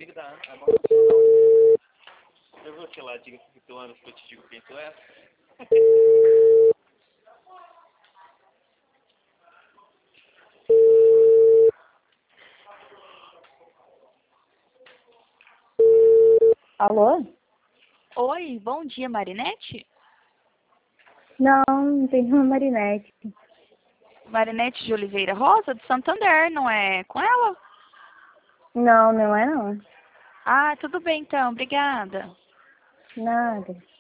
amiga da Ana. É uma profissional. Eu vou te lá, diga que tu anda, que eu te digo quem tu é. Alô? Oi, bom dia, Marinete? Não, não tem uma Marinete. Marinete de Oliveira Rosa, de Santander, não é com ela? Não, não é não. Ah, tudo bem então, obrigada. Nada.